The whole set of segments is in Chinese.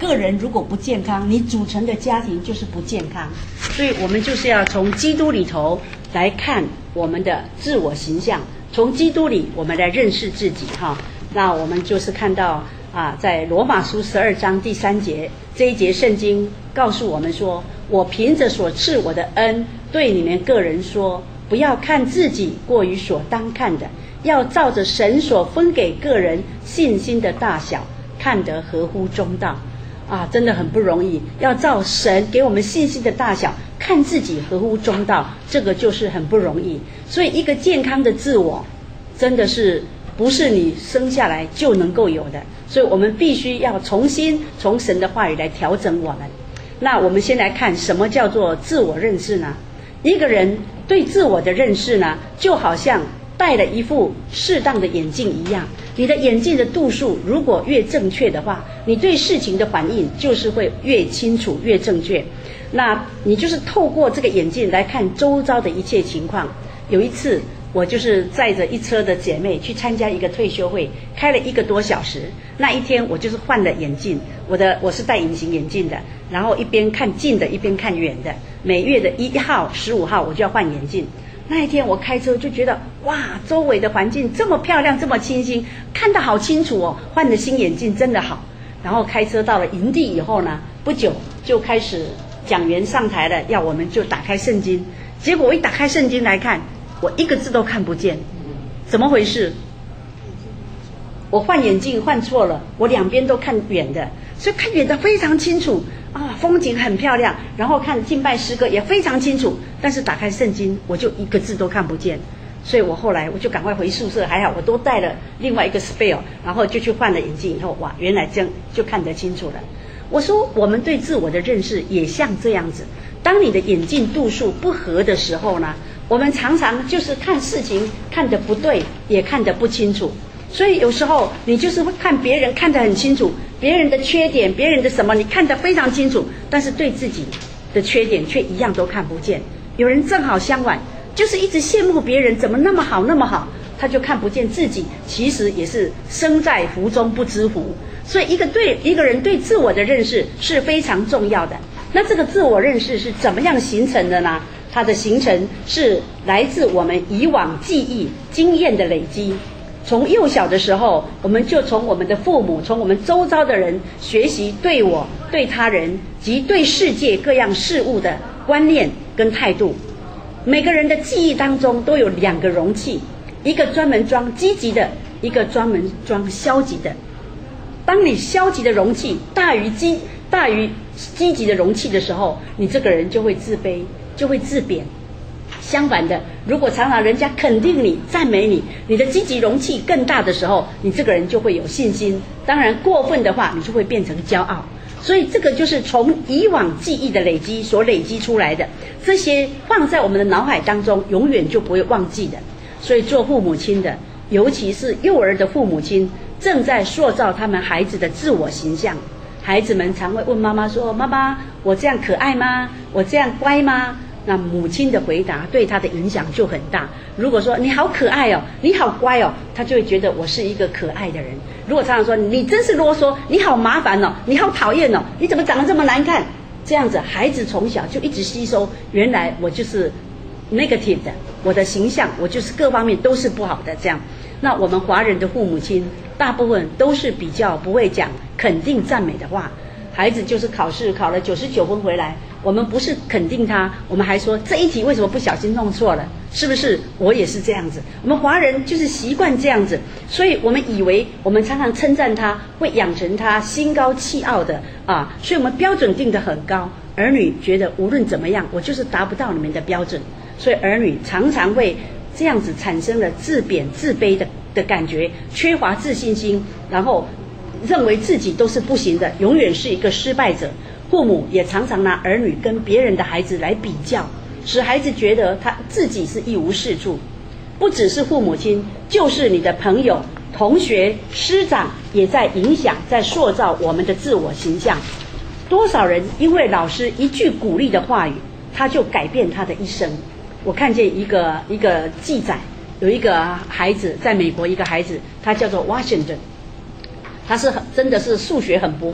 个人如果不健康，你组成的家庭就是不健康。所以我们就是要从基督里头来看我们的自我形象，从基督里我们来认识自己哈。那我们就是看到在罗马书12章第3节这一节圣经告诉我们说，我凭着所赐我的恩对你们个人说，不要看自己过于所当看的，要照着神所分给个人信心的大小，看得合乎中道。真的很不容易，要照神给我们信心的大小看自己合乎中道，这个就是很不容易。所以一个健康的自我真的是不是你生下来就能够有的，所以我们必须要重新从神的话语来调整我们。那我们先来看什么叫做自我认识呢？一个人对自我的认识呢，就好像戴了一副适当的眼镜一样，你的眼镜的度数如果越正确的话，你对事情的反应就是会越清楚越正确。那你就是透过这个眼镜来看周遭的一切情况。有一次我就是载着一车的姐妹去参加一个退休会，开了1个多小时。那一天我就是换了眼镜，我是戴隐形眼镜的，然后一边看近的一边看远的，每月的1号15号我就要换眼镜。那一天我开车就觉得哇，周围的环境这么漂亮这么清新，看得好清楚哦，换了新眼镜真的好。然后开车到了营地以后呢，不久就开始讲员上台了，要我们就打开圣经。结果我一打开圣经来看，我1个字都看不见，怎么回事？我换眼镜换错了，我两边都看远的，所以看远的非常清楚风景很漂亮，然后看敬拜诗歌也非常清楚，但是打开圣经我就1个字都看不见。所以我后来我就赶快回宿舍，还好我都带了另外一个 spare， 然后就去换了眼镜以后，哇，原来这样就看得清楚了。我说我们对自我的认识也像这样子，当你的眼镜度数不合的时候呢，我们常常就是看事情看得不对，也看得不清楚。所以有时候你就是会看别人看得很清楚，别人的缺点别人的什么你看得非常清楚，但是对自己的缺点却一样都看不见。有人正好相反，就是一直羡慕别人怎么那么好那么好，他就看不见自己其实也是身在福中不知福。所以一个人对自我的认识是非常重要的。那这个自我认识是怎么样形成的呢？它的形成是来自我们以往记忆经验的累积。从幼小的时候，我们就从我们的父母，从我们周遭的人学习对我、对他人及对世界各样事物的观念跟态度。每个人的记忆当中都有2个容器，一个专门装积极的，一个专门装消极的。当你消极的容器大于积极的容器的时候，你这个人就会自卑，就会自贬。相反的，如果常常人家肯定你赞美你，你的积极容器更大的时候，你这个人就会有信心。当然过分的话，你就会变成骄傲。所以这个就是从以往记忆的累积所累积出来的，这些放在我们的脑海当中永远就不会忘记的。所以做父母亲的，尤其是幼儿的父母亲，正在塑造他们孩子的自我形象。孩子们常会问妈妈说，妈妈，我这样可爱吗？我这样乖吗？那母亲的回答对他的影响就很大。如果说你好可爱哦，你好乖哦，他就会觉得我是一个可爱的人。如果常常说你真是啰嗦，你好麻烦哦，你好讨厌哦，你怎么长得这么难看，这样子孩子从小就一直吸收，原来我就是 negative 的，我的形象我就是各方面都是不好的这样。那我们华人的父母亲大部分都是比较不会讲肯定赞美的话，孩子就是考试考了99分回来，我们不是肯定他，我们还说这一题为什么不小心弄错了，是不是？我也是这样子，我们华人就是习惯这样子，所以我们以为我们常常称赞他会养成他心高气傲的所以我们标准定得很高。儿女觉得无论怎么样我就是达不到你们的标准，所以儿女常常会这样子产生了自贬自卑的感觉，缺乏自信心，然后认为自己都是不行的，永远是一个失败者。父母也常常拿儿女跟别人的孩子来比较，使孩子觉得他自己是一无是处。不只是父母亲，就是你的朋友、同学、师长也在影响，在塑造我们的自我形象。多少人因为老师一句鼓励的话语，他就改变他的一生。我看见一个记载，有一个孩子在美国，一个孩子他叫做 Washington， 他是真的是数学很不会，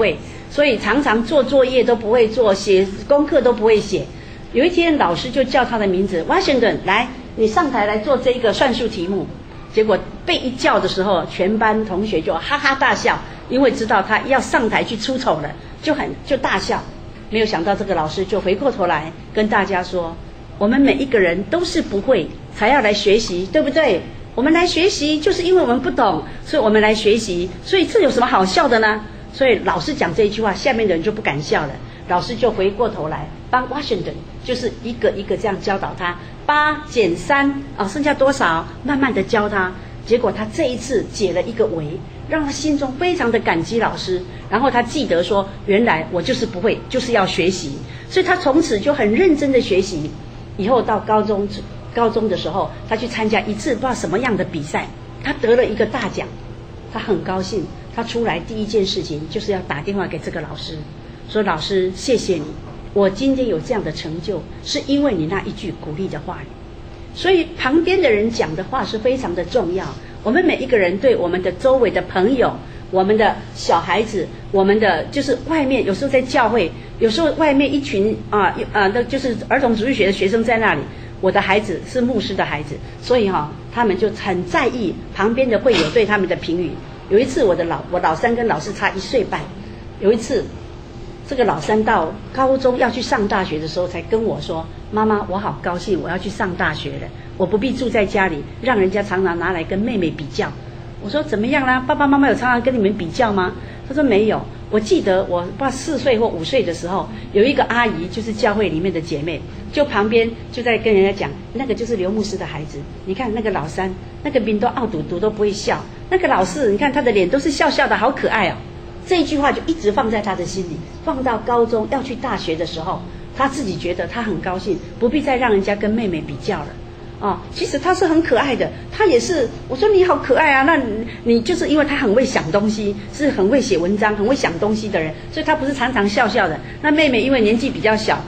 所以常常做作业都不会做，写功课都不会写。有一天老师就叫他的名字 Washington， 来，你上台来做这个算术题目。结果被一叫的时候，全班同学就哈哈大笑，因为知道他要上台去出丑了，就大笑。没有想到这个老师就回过头来跟大家说，我们每一个人都是不会才要来学习，对不对？我们来学习就是因为我们不懂，所以我们来学习，所以这有什么好笑的呢？所以老师讲这一句话，下面的人就不敢笑了。老师就回过头来帮 Washington， 就是一个一个这样教导他，8减3剩下多少，慢慢的教他。结果他这一次解了一个围，让他心中非常的感激老师。然后他记得说，原来我就是不会，就是要学习。所以他从此就很认真的学习。以后到高中的时候，他去参加一次不知道什么样的比赛，他得了一个大奖，他很高兴。他出来第一件事情就是要打电话给这个老师，说老师谢谢你，我今天有这样的成就是因为你那一句鼓励的话语。所以旁边的人讲的话是非常的重要。我们每一个人对我们的周围的朋友，我们的小孩子，我们的就是外面，有时候在教会，有时候外面一群那就是儿童主日学的学生在那里。我的孩子是牧师的孩子，所以他们就很在意旁边的会友对他们的评语。有一次我老三跟老四差1岁半，有一次这个老三到高中要去上大学的时候才跟我说，妈妈我好高兴，我要去上大学了，我不必住在家里，让人家常常拿来跟妹妹比较。我说怎么样啦，爸爸妈妈有常常跟你们比较吗？他说没有。我记得我不知道4岁或5岁的时候，有一个阿姨，就是教会里面的姐妹，就旁边就在跟人家讲，那个就是刘牧师的孩子，你看那个老三，那个名都傲赌都不会笑，那个老四你看他的脸都是笑笑的，好可爱哦。这一句话就一直放在他的心里，放到高中要去大学的时候，他自己觉得他很高兴，不必再让人家跟妹妹比较了。其实他是很可爱的，他也是，我说你好可爱啊，那你就是因为他很会想东西，是很会写文章，很会想东西的人，所以他不是常常笑笑的。那妹妹因为年纪比较小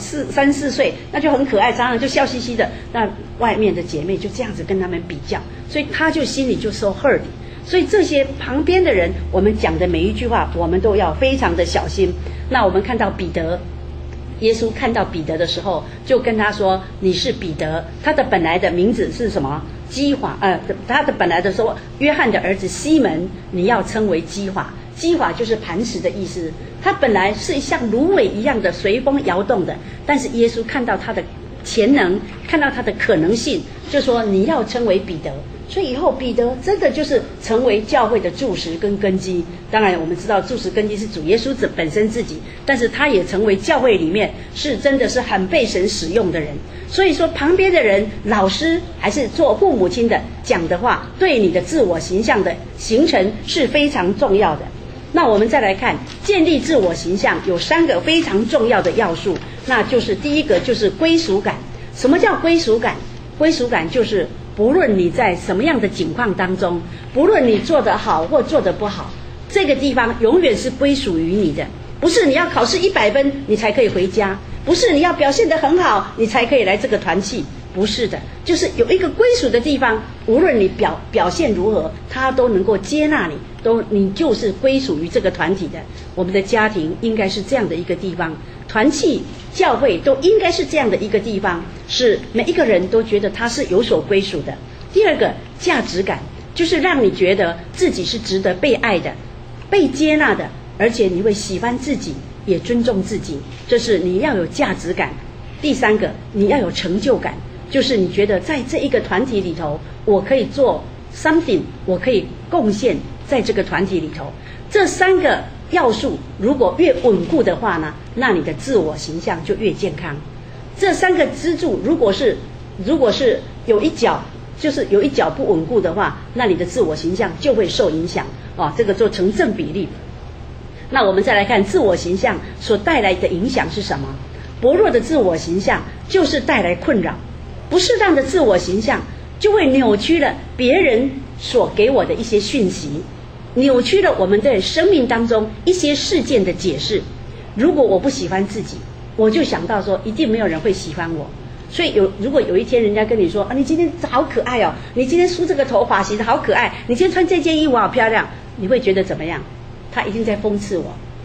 3、4岁，那就很可爱，常常就笑嘻嘻的。那外面的姐妹就这样子跟他们比较，所以他就心里就so hurt。所以这些旁边的人，我们讲的每一句话，我们都要非常的小心。那我们看到彼得。耶稣看到彼得的时候，就跟他说：“你是彼得。”他的本来的名字是什么？基法。他的本来的说，约翰的儿子西门，你要称为基法。基法就是磐石的意思。他本来是像芦苇一样的随风摇动的，但是耶稣看到他的潜能，看到他的可能性，就说你要称为彼得。所以以后彼得真的就是成为教会的柱石跟根基。当然我们知道柱石根基是主耶稣本身自己，但是他也成为教会里面是真的是很被神使用的人。所以说旁边的人，老师还是做父母亲的讲的话，对你的自我形象的形成是非常重要的。那我们再来看建立自我形象有3个非常重要的要素，那就是第一个就是归属感。什么叫归属感？归属感就是不论你在什么样的境况当中，不论你做得好或做得不好，这个地方永远是归属于你的。不是你要考试100分你才可以回家，不是你要表现得很好你才可以来这个团契，不是的，就是有一个归属的地方，无论你表现如何，他都能够接纳你，你就是归属于这个团体的。我们的家庭应该是这样的一个地方，团契教会都应该是这样的一个地方，是每一个人都觉得他是有所归属的。第二个价值感，就是让你觉得自己是值得被爱的，被接纳的，而且你会喜欢自己，也尊重自己，这是你要有价值感。第三个，你要有成就感，就是你觉得在这一个团体里头，我可以做 something， 我可以贡献在这个团体里头。这3个要素如果越稳固的话呢，那你的自我形象就越健康。这3个支柱如果是有一角不稳固的话，那你的自我形象就会受影响这个做成正比例。那我们再来看自我形象所带来的影响是什么？薄弱的自我形象就是带来困扰，不适当的自我形象就会扭曲了别人所给我的一些讯息，扭曲了我们在生命当中一些事件的解释。如果我不喜欢自己，我就想到说一定没有人会喜欢我。所以如果有一天人家跟你说你今天好可爱哦，你今天梳这个头发洗得好可爱，你今天穿这件衣服好漂亮，你会觉得怎么样？他一定在讽刺我，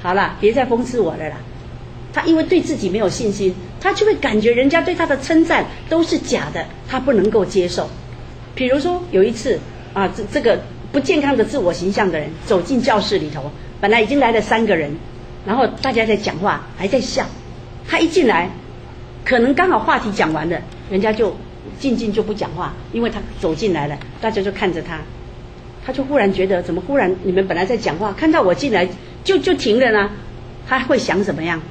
好了，别再讽刺我了啦。他因为对自己没有信心，他就会感觉人家对他的称赞都是假的，他不能够接受。比如说有一次啊，这个不健康的自我形象的人走进教室里头，本来已经来了3个人，然后大家在讲话，还在笑。他一进来，可能刚好话题讲完了，人家就静静就不讲话，因为他走进来了，大家就看着他，他就忽然觉得怎么忽然你们本来在讲话，看到我进来就停了呢？他会想怎么样？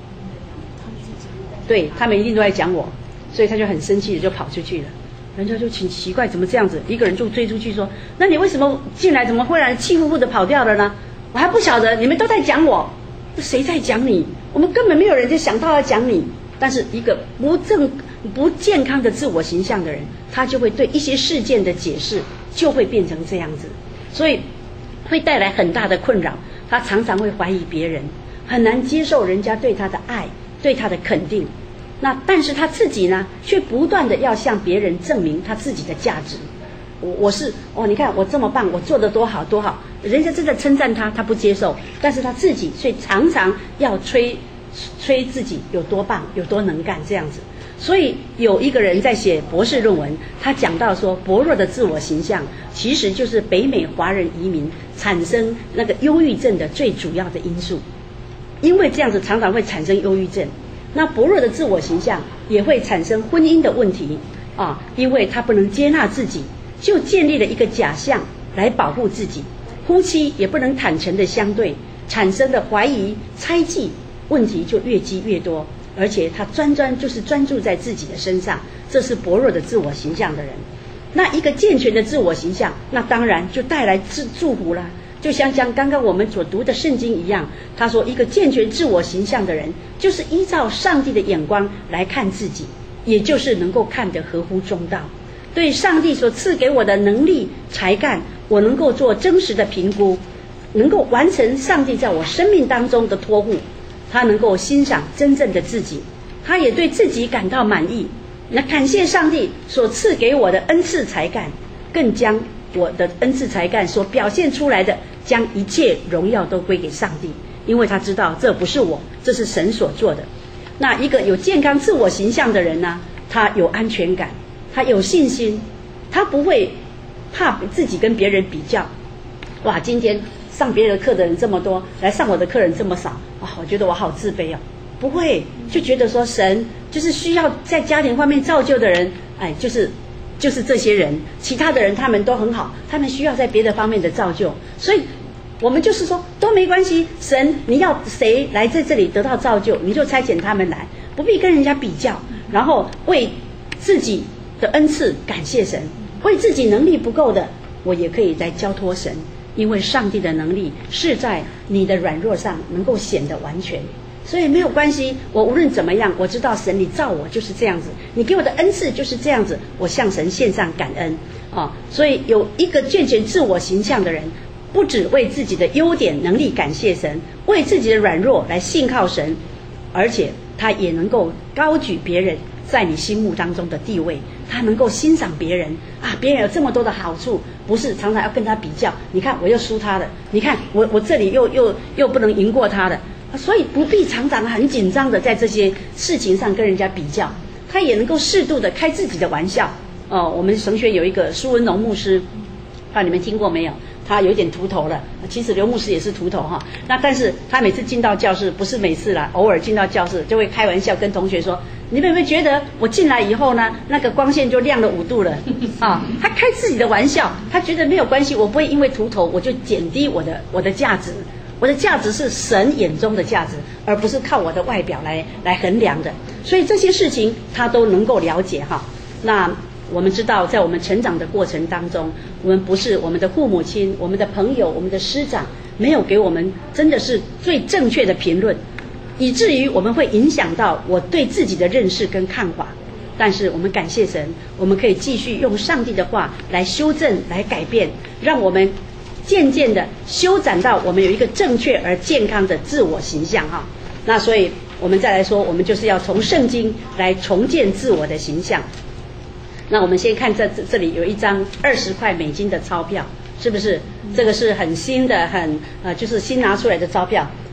对，他们一定都在讲我，所以他就很生气的就跑出去了。人家就挺奇怪，怎么这样子？一个人就追出去说：“那你为什么进来？怎么忽然气呼呼的跑掉了呢？我还不晓得，你们都在讲我，谁在讲你？我们根本没有人就想到要讲你。”但是一个不健康的自我形象的人，他就会对一些事件的解释就会变成这样子，所以会带来很大的困扰。他常常会怀疑别人，很难接受人家对他的爱，对他的肯定。那但是他自己呢，却不断的要向别人证明他自己的价值。我是你看我这么棒，我做得多好多好，人家真的称赞他，他不接受，但是他自己却常常要吹自己有多棒，有多能干这样子。所以有一个人在写博士论文，他讲到说，薄弱的自我形象其实就是北美华人移民产生那个忧郁症的最主要的因素，因为这样子常常会产生忧郁症。那薄弱的自我形象也会产生婚姻的问题啊，因为他不能接纳自己，就建立了一个假象来保护自己。夫妻也不能坦诚的相对，产生的怀疑、猜忌，问题就越积越多。而且他就是专注在自己的身上，这是薄弱的自我形象的人。那一个健全的自我形象，那当然就带来祝福啦。就像刚刚我们所读的圣经一样，他说一个健全自我形象的人，就是依照上帝的眼光来看自己，也就是能够看得合乎中道。对上帝所赐给我的能力才干，我能够做真实的评估，能够完成上帝在我生命当中的托付。他能够欣赏真正的自己，他也对自己感到满意。那感谢上帝所赐给我的恩赐才干，更将我的恩赐才干所表现出来的，将一切荣耀都归给上帝，因为他知道这不是我，这是神所做的。那一个有健康自我形象的人呢，他有安全感，他有信心，他不会怕自己跟别人比较。哇，今天上别人的课的人这么多，来上我的客人这么少，我觉得我好自卑哦。不会，就觉得说神就是需要在家庭方面造就的人，就是这些人，其他的人他们都很好，他们需要在别的方面的造就，所以我们就是说都没关系。神你要谁来在这里得到造就，你就差遣他们来，不必跟人家比较，然后为自己的恩赐感谢神，为自己能力不够的，我也可以来交托神。因为上帝的能力是在你的软弱上能够显得完全，所以没有关系。我无论怎么样，我知道神你造我就是这样子，你给我的恩赐就是这样子，我向神献上感恩啊。所以有一个健全自我形象的人，不只为自己的优点能力感谢神，为自己的软弱来信靠神，而且他也能够高举别人在你心目当中的地位，他能够欣赏别人啊，别人有这么多的好处，不是常常要跟他比较，你看我又输他了，你看我这里又不能赢过他的，所以不必常常很紧张的在这些事情上跟人家比较，他也能够适度的开自己的玩笑。我们神学有一个苏文龙牧师，你们听过没有？他有点秃头了，其实刘牧师也是秃头哈。那但是他每次进到教室，不是每次啦，偶尔进到教室就会开玩笑跟同学说，你们有没有觉得我进来以后呢，那个光线就亮了5度了啊？他开自己的玩笑，他觉得没有关系，我不会因为秃头我就减低我的价值，我的价值是神眼中的价值，而不是靠我的外表来衡量的。所以这些事情他都能够了解哈。那我们知道在我们成长的过程当中，我们不是我们的父母亲，我们的朋友，我们的师长没有给我们真的是最正确的评论，以至于我们会影响到我对自己的认识跟看法。但是我们感谢神，我们可以继续用上帝的话来修正来改变，让我们渐渐的修展到我们有一个正确而健康的自我形象哈。那所以我们再来说，我们就是要从圣经来重建自我的形象。那我们先看这里有一张20块美金的钞票，是不是？这个是很新的，就是新拿出来的钞票。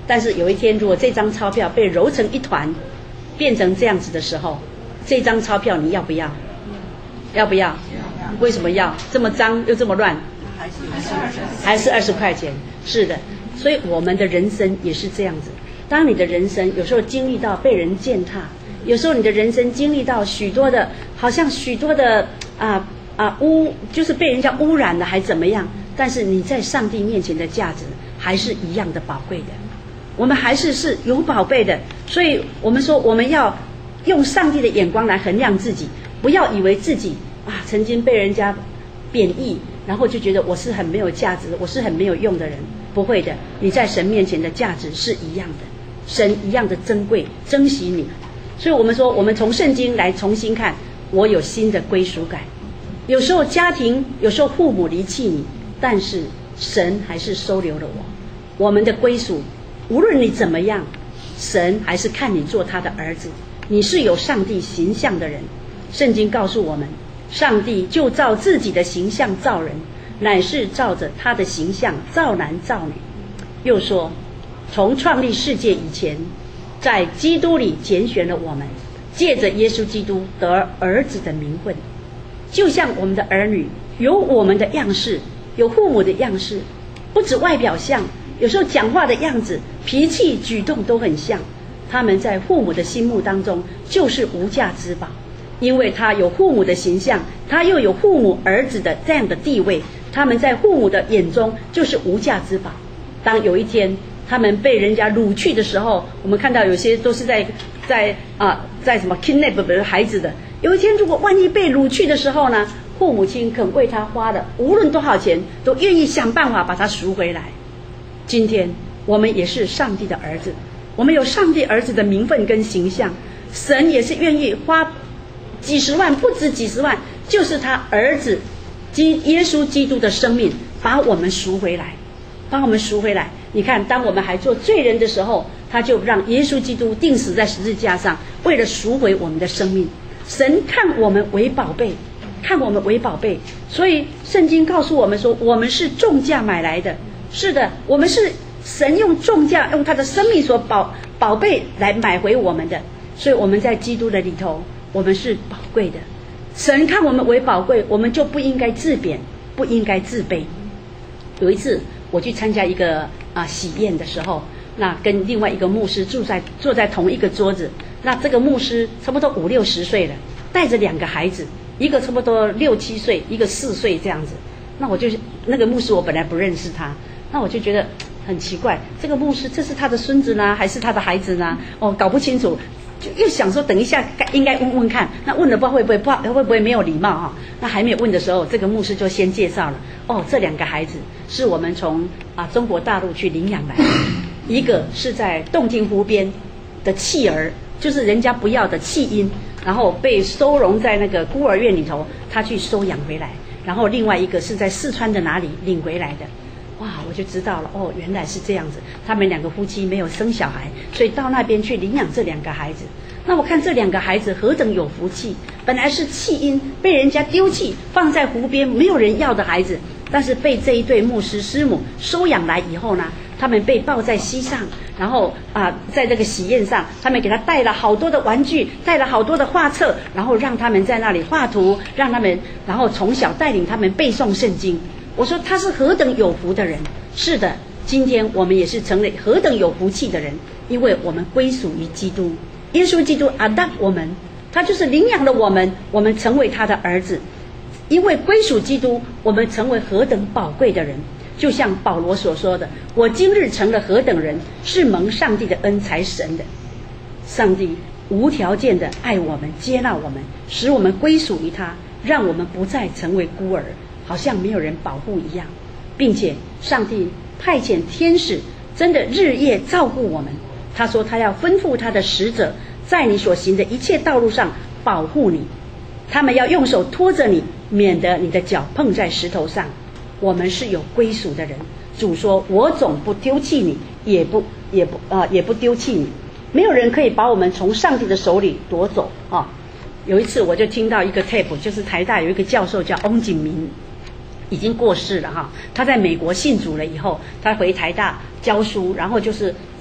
但是有一天，如果这张钞票被揉成一团，变成这样子的时候，这张钞票你要不要？要不要？为什么要？这么脏又这么乱，还是20块钱？是的，所以我们的人生也是这样子。当你的人生有时候经历到被人践踏，有时候你的人生经历到许多的，好像许多的就是被人家污染了，还怎么样？但是你在上帝面前的价值还是一样的宝贵的，我们还是有宝贝的。所以我们说，我们要用上帝的眼光来衡量自己，不要以为自己曾经被人家贬义，然后就觉得我是很没有价值，我是很没有用的人。不会的，你在神面前的价值是一样的，神一样的珍贵，珍惜你。所以我们说，我们从圣经来重新看，我有新的归属感。有时候家庭，有时候父母离弃你，但是神还是收留了我。我们的归属，无论你怎么样，神还是看你做他的儿子，你是有上帝形象的人。圣经告诉我们，上帝就照自己的形象造人，乃是照着他的形象造男造女。又说，从创立世界以前，在基督里拣选了我们，借着耶稣基督得儿子的名分。就像我们的儿女有我们的样式，有父母的样式，不止外表像，有时候讲话的样子、脾气、举动都很像。他们在父母的心目当中就是无价之宝，因为他有父母的形象，他又有父母儿子的这样的地位，他们在父母的眼中就是无价之宝。当有一天他们被人家掳去的时候，我们看到有些都是在什么 kidnap 孩子的。有一天如果万一被掳去的时候呢，父母亲肯为他花的无论多少钱，都愿意想办法把他赎回来。今天我们也是上帝的儿子，我们有上帝儿子的名分跟形象，神也是愿意花几十万，不止几十万，就是他儿子耶稣基督的生命把我们赎回来，把我们赎回来。你看，当我们还做罪人的时候，他就让耶稣基督钉死在十字架上，为了赎回我们的生命。神看我们为宝贝，看我们为宝贝，所以圣经告诉我们说，我们是重价买来的。是的，我们是神用重价，用他的生命所宝贝来买回我们的。所以我们在基督的里头，我们是宝贵的。神看我们为宝贵，我们就不应该自贬，不应该自卑。有一次我去参加一个喜宴的时候，那跟另外一个牧师坐在同一个桌子。那这个牧师差不多50、60岁了，带着2个孩子，一个差不多6、7岁，一个4岁这样子。那那个牧师我本来不认识他，那我就觉得很奇怪，这个牧师这是他的孙子呢，还是他的孩子呢？搞不清楚，就又想说等一下应该问问看。那问了不知道会不会没有礼貌哈？那还没有问的时候，这个牧师就先介绍了。这2个孩子是我们从中国大陆去领养来的，一个是在洞庭湖边的弃儿，就是人家不要的弃婴，然后被收容在那个孤儿院里头，他去收养回来。然后另外一个是在四川的哪里领回来的。哇，我就知道了，原来是这样子。他们2个夫妻没有生小孩，所以到那边去领养这2个孩子。那我看这2个孩子何等有福气，本来是弃婴，被人家丢弃放在湖边没有人要的孩子，但是被这一对牧师师母收养来以后呢，他们被抱在膝上，然后在这个喜宴上，他们给他带了好多的玩具，带了好多的画册，然后让他们在那里画图，然后从小带领他们背诵圣经。我说他是何等有福的人。是的，今天我们也是成为何等有福气的人，因为我们归属于基督，耶稣基督adopt我们，他就是领养了我们，我们成为他的儿子。因为归属基督，我们成为何等宝贵的人。就像保罗所说的，我今日成了何等人，是蒙上帝的恩才生的。上帝无条件的爱我们，接纳我们，使我们归属于他，让我们不再成为孤儿，好像没有人保护一样。并且上帝派遣天使真的日夜照顾我们，他说他要吩咐他的使者，在你所行的一切道路上保护你，他们要用手托着你，免得你的脚碰在石头上。我们是有归属的人，主说我总不丢弃你，也不丢弃你，没有人可以把我们从上帝的手里夺走有一次我就听到一个 tape， 就是台大有一个教授叫翁景明，已经过世了他在美国信主了以后，他回台大教书，然后就是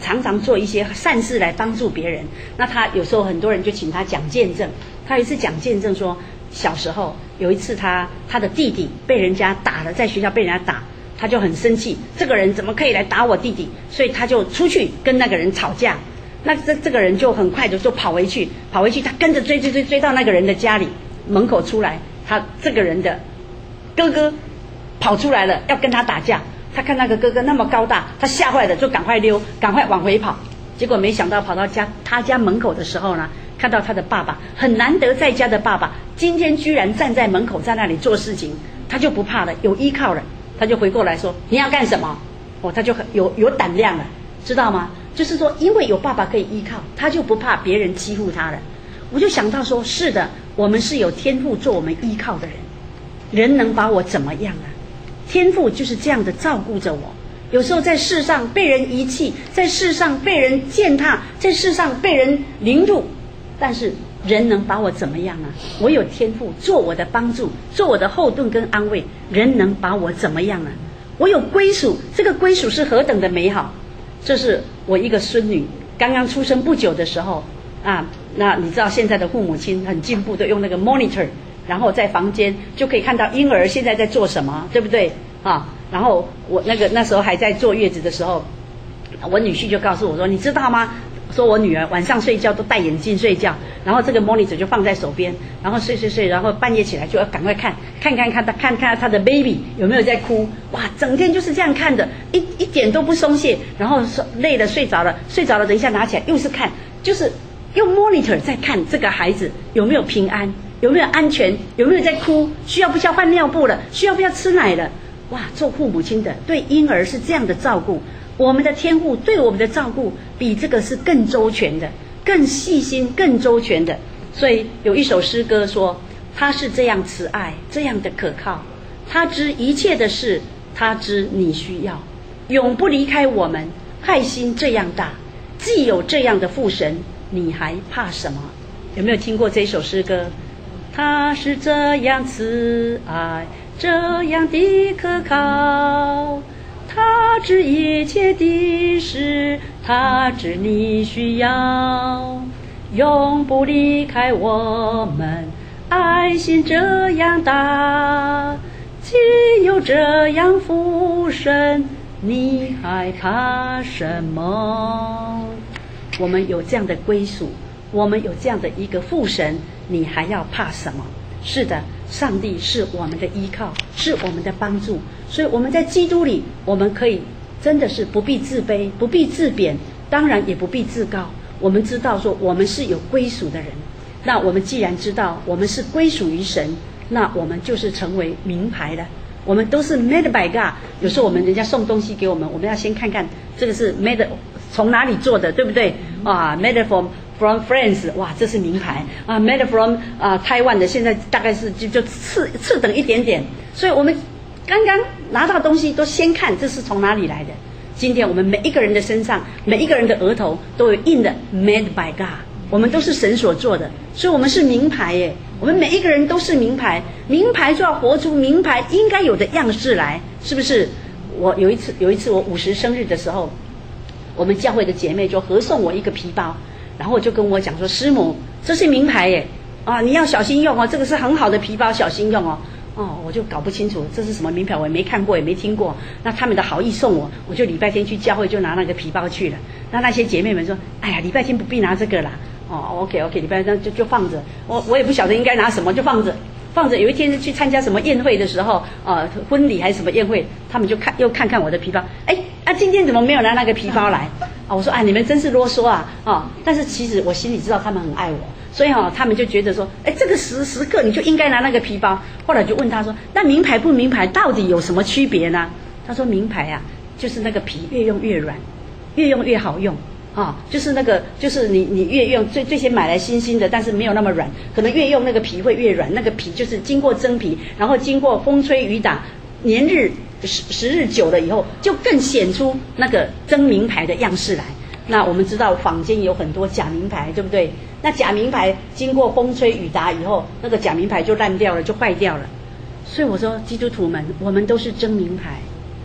常常做一些善事来帮助别人。那他有时候很多人就请他讲见证，他有一次讲见证说，小时候有一次他的弟弟被人家打了，在学校被人家打，他就很生气，这个人怎么可以来打我弟弟？所以他就出去跟那个人吵架。那这个人就很快的就跑回去，他跟着追到那个人的家里门口出来，他这个人的哥哥跑出来了，要跟他打架。他看那个哥哥那么高大，他吓坏了，就赶快溜，赶快往回跑。结果没想到跑到他家门口的时候呢，看到他的爸爸，很难得在家的爸爸，今天居然站在门口在那里做事情，他就不怕了，有依靠了，他就回过来说：“你要干什么？”他就很有胆量了，知道吗？就是说，因为有爸爸可以依靠，他就不怕别人欺负他了。我就想到说，是的，我们是有天父做我们依靠的人，人能把我怎么样啊？天父就是这样的照顾着我。有时候在世上被人遗弃，在世上被人践踏，在世上被人凌辱，但是人能把我怎么样啊？我有天父做我的帮助，做我的后盾跟安慰，人能把我怎么样啊？我有归属，这个归属是何等的美好。这是我一个孙女刚刚出生不久的时候啊，那你知道现在的父母亲很进步的，用那个 monitor， 然后在房间就可以看到婴儿现在在做什么，对不对啊？然后我那时候还在坐月子的时候，我女婿就告诉我说，你知道吗？说我女儿晚上睡觉都戴眼镜睡觉，然后这个 monitor 就放在手边，然后睡，然后半夜起来就要赶快看他的 baby 有没有在哭。哇，整天就是这样看的，一点都不松懈。然后累了睡着了，等一下拿起来又是看，就是用 monitor 在看这个孩子有没有平安，有没有安全，有没有在哭，需要不需要换尿布了，需要不要吃奶了。哇，做父母亲的对婴儿是这样的照顾，我们的天父对我们的照顾比这个是更周全的，更细心，更周全的。所以有一首诗歌说，他是这样慈爱，这样的可靠，他知一切的事，他知你需要，永不离开我们，爱心这样大，既有这样的父神，你还怕什么？有没有听过这首诗歌？他是这样慈爱，这样的可靠，他知一切的事，他知你需要，永不离开我们，爱心这样大，既有这样父神，你还怕什么？我们有这样的归属，我们有这样的一个父神，你还要怕什么？是的，上帝是我们的依靠，是我们的帮助。所以我们在基督里，我们可以真的是不必自卑，不必自贬，当然也不必自高。我们知道说我们是有归属的人，那我们既然知道我们是归属于神，那我们就是成为名牌了。我们都是 made by God。 有时候我们人家送东西给我们，我们要先看看这个是 made 从哪里做的，对不对啊？ made from France， 哇，这是名牌啊。made from Taiwan 的，现在大概是就次等一点点。所以我们刚刚拿到东西都先看这是从哪里来的。今天我们每一个人的身上，每一个人的额头都有印的 made by God， 我们都是神所做的，所以我们是名牌耶。我们每一个人都是名牌，名牌就要活出名牌应该有的样式来，是不是？我有一次我50生日的时候，我们教会的姐妹就合送我一个皮包，然后我就跟我讲说，师母，这是名牌耶，啊，你要小心用哦，这个是很好的皮包，小心用哦。我就搞不清楚这是什么名牌，我也没看过，也没听过。那他们的好意送我，我就礼拜天去教会就拿那个皮包去了。那些姐妹们说，哎呀，礼拜天不必拿这个啦。OK， 礼拜天就放着。我也不晓得应该拿什么，就放着。有一天是去参加什么宴会的时候，婚礼还是什么宴会，他们就看看我的皮包，今天怎么没有拿那个皮包来？我说你们真是啰嗦啊！但是其实我心里知道他们很爱我，所以他们就觉得说，这个时刻你就应该拿那个皮包。后来就问他说，那名牌不名牌到底有什么区别呢？他说名牌就是那个皮越用越软，越用越好用。就是你越用最先买来新的，但是没有那么软，可能越用那个皮会越软，那个皮就是经过蒸皮，然后经过风吹雨打，年日时日久了以后，就更显出那个真名牌的样式来。那我们知道坊间有很多假名牌，对不对？那假名牌经过风吹雨打以后，那个假名牌就烂掉了，就坏掉了。所以我说基督徒们，我们都是真名牌。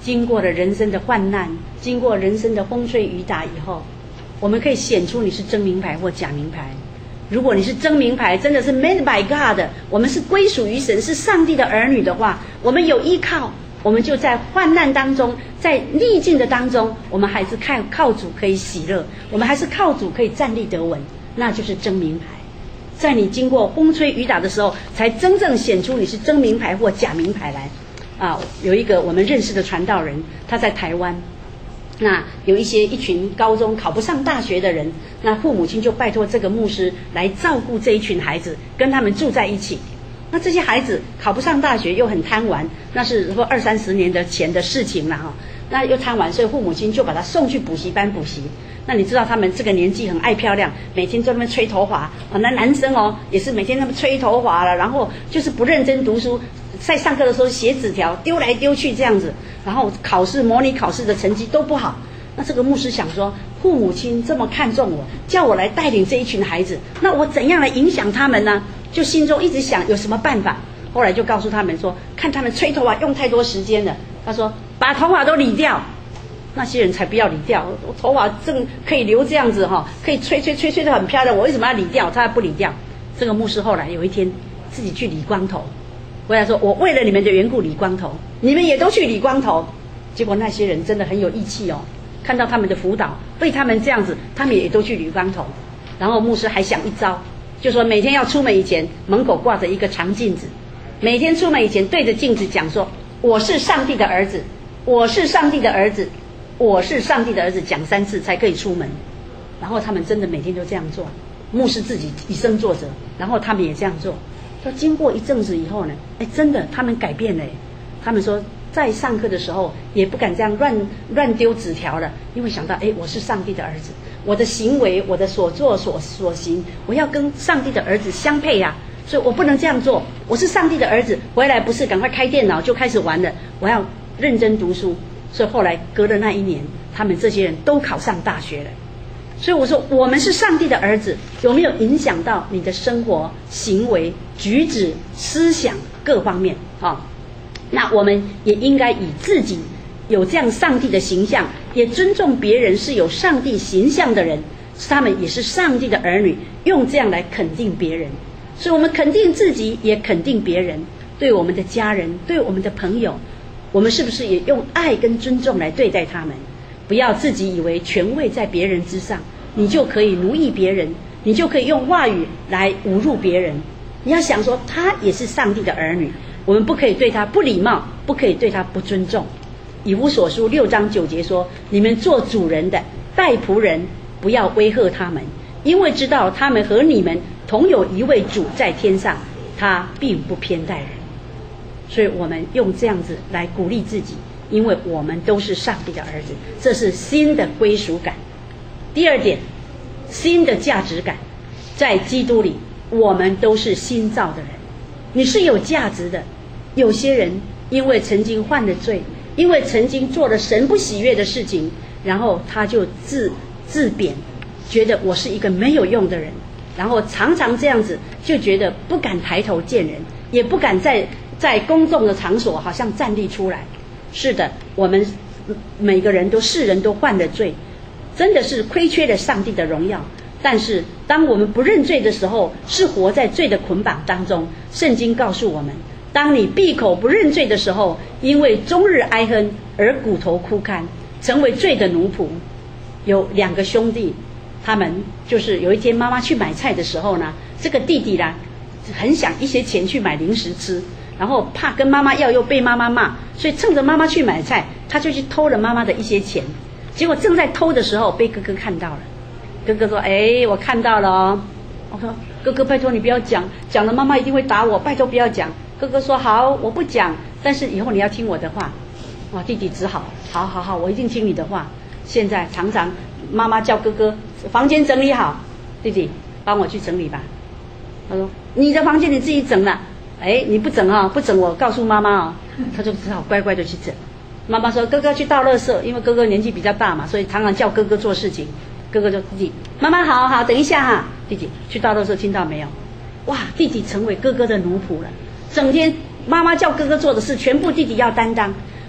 经过了人生的患难，经过人生的风吹雨打以后，我们可以显出你是真名牌或假名牌。如果你是真名牌，真的是 made by God 的，我们是归属于神，是上帝的儿女的话，我们有依靠，我们就在患难当中，在逆境的当中，我们还是靠主可以喜乐，我们还是靠主可以站立得稳，那就是真名牌。在你经过风吹雨打的时候，才真正显出你是真名牌或假名牌来。有一个我们认识的传道人，他在台湾，那有一群高中考不上大学的人，那父母亲就拜托这个牧师来照顾这一群孩子，跟他们住在一起。那这些孩子考不上大学又很贪玩，那是说20-30年的前的事情了哈。那又贪玩，所以父母亲就把他送去补习班补习。那你知道他们这个年纪很爱漂亮，每天在那边吹头发那男生也是每天那么吹头发了，然后就是不认真读书，在上课的时候写纸条丢来丢去这样子，然后模拟考试的成绩都不好。那这个牧师想说，父母亲这么看重我，叫我来带领这一群孩子，那我怎样来影响他们呢？就心中一直想有什么办法。后来就告诉他们说，看他们吹头发用太多时间了，他说把头发都理掉。那些人才不要理掉，我头发正可以留这样子可以吹得很漂亮，我为什么要理掉？他不理掉。这个牧师后来有一天自己去理光头，回来说，我为了你们的缘故理光头，你们也都去理光头。结果那些人真的很有义气看到他们的辅导被他们这样子，他们也都去理光头。然后牧师还想一招，就说每天要出门以前门口挂着一个长镜子，每天出门以前对着镜子讲说，我是上帝的儿子，我是上帝的儿子，我是上帝的儿子，讲3次才可以出门。然后他们真的每天都这样做，牧师自己以身作则，然后他们也这样做。说经过一阵子以后呢，真的他们改变了。他们说在上课的时候也不敢这样乱丢纸条了，因为想到我是上帝的儿子，我的行为我的所作所行，我要跟上帝的儿子相配啊，所以我不能这样做。我是上帝的儿子，回来不是赶快开电脑就开始玩了，我要认真读书。所以后来隔了那1年，他们这些人都考上大学了。所以我说，我们是上帝的儿子，有没有影响到你的生活、行为、举止、思想各方面那我们也应该以自己有这样上帝的形象，也尊重别人是有上帝形象的人，他们也是上帝的儿女，用这样来肯定别人。所以我们肯定自己，也肯定别人。对我们的家人，对我们的朋友，我们是不是也用爱跟尊重来对待他们？不要自己以为权位在别人之上，你就可以奴役别人，你就可以用话语来侮辱别人。你要想说，他也是上帝的儿女，我们不可以对他不礼貌，不可以对他不尊重。以弗所书6章9节说，你们做主人的待仆人，不要威吓他们，因为知道他们和你们同有一位主在天上，他并不偏待人。所以我们用这样子来鼓励自己，因为我们都是上帝的儿子，这是新的归属感。第二点，新的价值感，在基督里我们都是新造的人，你是有价值的。有些人因为曾经犯了罪，因为曾经做了神不喜悦的事情，然后他就自贬，觉得我是一个没有用的人，然后常常这样子就觉得不敢抬头见人，也不敢在公众的场所好像站立出来。是的，我们每个人世人都犯了罪，真的是亏缺了上帝的荣耀。但是当我们不认罪的时候，是活在罪的捆绑当中。圣经告诉我们，当你闭口不认罪的时候，因为终日哀恨而骨头枯干，成为罪的奴仆。有2个兄弟，他们就是有一天妈妈去买菜的时候呢，这个弟弟呢很想一些钱去买零食吃，然后怕跟妈妈要又被妈妈骂，所以趁着妈妈去买菜，他就去偷了妈妈的一些钱。结果正在偷的时候被哥哥看到了，哥哥说我看到了哦。我说哥哥拜托你不要讲，讲了妈妈一定会打我，拜托不要讲。哥哥说好，我不讲，但是以后你要听我的话。弟弟只好好，我一定听你的话。现在常常妈妈叫哥哥房间整理好，弟弟帮我去整理吧。他说你的房间你自己整了，你不整不整我告诉妈妈他就只好乖乖的去整。妈妈说哥哥去倒垃圾，因为哥哥年纪比较大嘛，所以常常叫哥哥做事情。哥哥就弟弟妈妈好等一下弟弟去倒垃圾，听到没有？哇，弟弟成为哥哥的奴仆了，整天妈妈叫哥哥做的事全部弟弟要担当。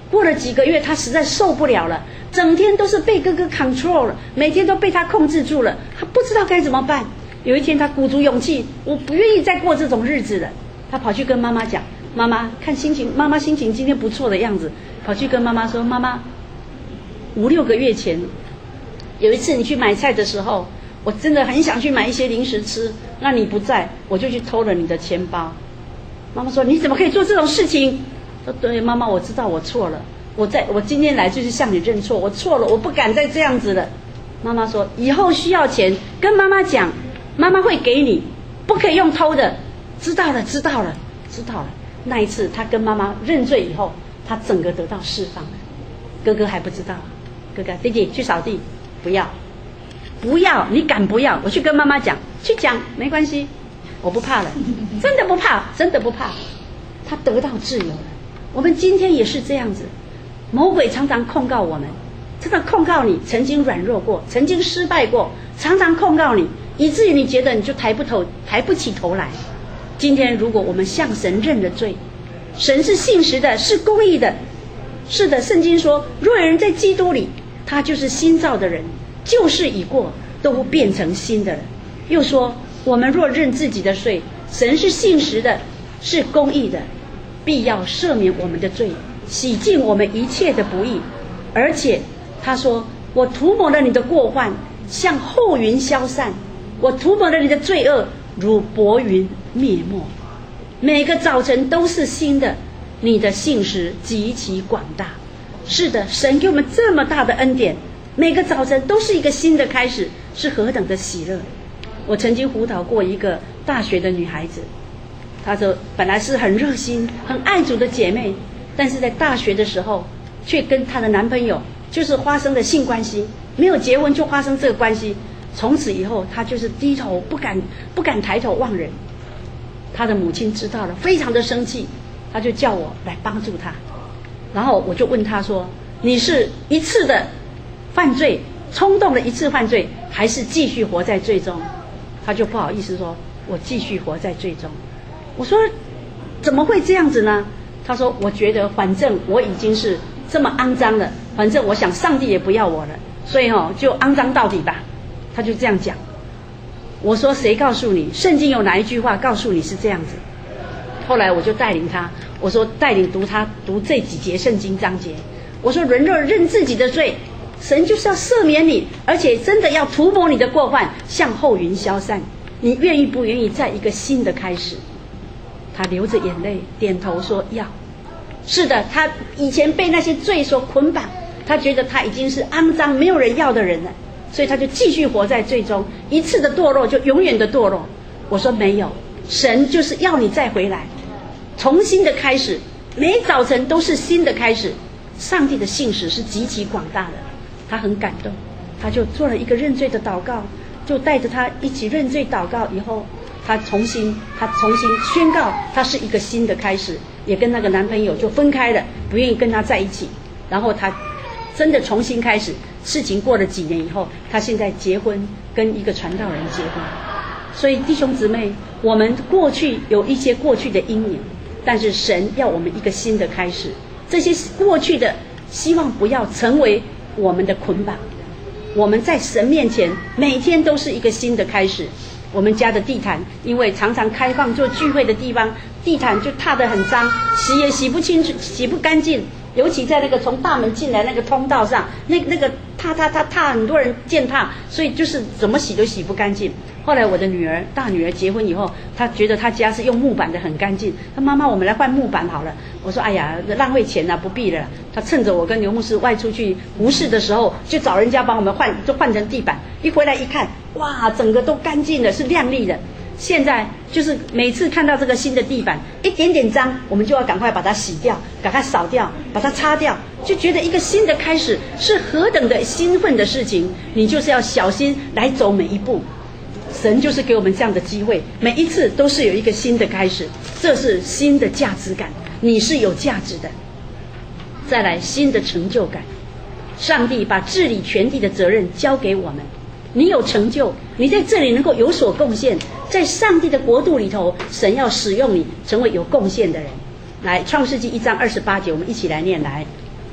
过了几个月，他实在受不了了，整天都是被哥哥 control 了，每天都被他控制住了，他不知道该怎么办。有一天他鼓足勇气，我不愿意再过这种日子了，他跑去跟妈妈讲，妈妈看心情，妈妈心情今天不错的样子，跑去跟妈妈说，妈妈，5、6个月前有一次你去买菜的时候，我真的很想去买一些零食吃，那你不在，我就去偷了你的钱包。妈妈说，你怎么可以做这种事情？说，对，妈妈，我知道我错了，我今天来就是向你认错，我错了，我不敢再这样子了。妈妈说，以后需要钱跟妈妈讲，妈妈会给你，不可以用偷的。知道了。那一次他跟妈妈认罪以后，他整个得到释放了。哥哥还不知道，哥哥，弟弟去扫地，不要，你敢不要？我去跟妈妈讲，去讲没关系，我不怕了，真的不怕。他得到自由了。我们今天也是这样子，魔鬼常常控告我们，真的控告你曾经软弱过，曾经失败过，常常控告你，以至于你觉得你就抬不起头来。今天如果我们向神认了罪，神是信实的，是公义的。是的，圣经说，若有人在基督里，他就是新造的人，旧事已过，都变成新的了。又说，我们若认自己的罪，神是信实的，是公义的，必要赦免我们的罪，洗净我们一切的不义。而且他说，我涂抹了你的过患，像厚云消散，我涂抹了你的罪恶，如薄云灭没。每个早晨都是新的，你的信实极其广大。是的，神给我们这么大的恩典，每个早晨都是一个新的开始，是何等的喜乐。我曾经辅导过一个大学的女孩子，她说本来是很热心很爱主的姐妹，但是在大学的时候却跟她的男朋友就是发生了性关系，没有结婚就发生这个关系。从此以后她就是低头不敢抬头望人。她的母亲知道了，非常的生气，她就叫我来帮助她。然后我就问她说，你是一次的犯罪，冲动的一次犯罪，还是继续活在罪中？她就不好意思说，我继续活在罪中。我说怎么会这样子呢？她说，我觉得反正我已经是这么肮脏了，反正我想上帝也不要我了，所以就肮脏到底吧。她就这样讲。我说谁告诉你？圣经有哪一句话告诉你是这样子？后来我就带领他，我说带领读这几节圣经章节。我说人若认自己的罪，神就是要赦免你，而且真的要涂抹你的过患，像厚云消散。你愿意不愿意在一个新的开始？他流着眼泪点头说要。是的，他以前被那些罪所捆绑，他觉得他已经是肮脏没有人要的人了，所以他就继续活在罪中，一次的堕落就永远的堕落。我说没有，神就是要你再回来，重新的开始，每早晨都是新的开始。上帝的信实是极其广大的，他很感动，他就做了一个认罪的祷告，就带着他一起认罪祷告。以后他重新宣告他是一个新的开始，也跟那个男朋友就分开了，不愿意跟他在一起。然后他真的重新开始，事情过了几年以后，他现在结婚，跟一个传道人结婚。所以弟兄姊妹，我们过去有一些过去的阴影，但是神要我们一个新的开始，这些过去的希望不要成为我们的捆绑。我们在神面前每天都是一个新的开始。我们家的地毯因为常常开放做聚会的地方，地毯就踏得很脏，洗也洗不清楚，洗不干净，尤其在那个从大门进来那个通道上，那个踏很多人践踏，所以就是怎么洗都洗不干净。后来我的大女儿结婚以后，她觉得她家是用木板的很干净，她妈妈我们来换木板好了。我说哎呀浪费钱啊，不必了。她趁着我跟刘牧师外出去服事的时候，就找人家帮我们换，就换成地板。一回来一看，哇，整个都干净了，是亮丽的。现在就是每次看到这个新的地板一点点脏，我们就要赶快把它洗掉，赶快扫掉，把它擦掉，就觉得一个新的开始是何等的兴奋的事情。你就是要小心来走每一步，神就是给我们这样的机会，每一次都是有一个新的开始，这是新的价值感，你是有价值的。再来新的成就感，上帝把治理全地的责任交给我们，你有成就，你在这里能够有所贡献，在上帝的国度里头，神要使用你成为有贡献的人。来，创世纪1章28节，我们一起来念来。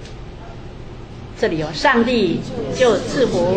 这里有上帝就赐福。